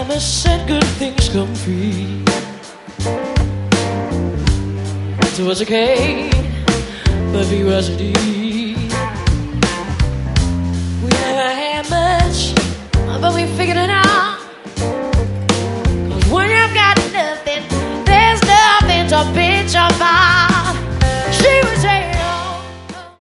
mama said good things come free. It was okay, but we wasn't deep. We never had much, but we figured it out. 'Cause when you've got nothing, there's nothing to bitch about.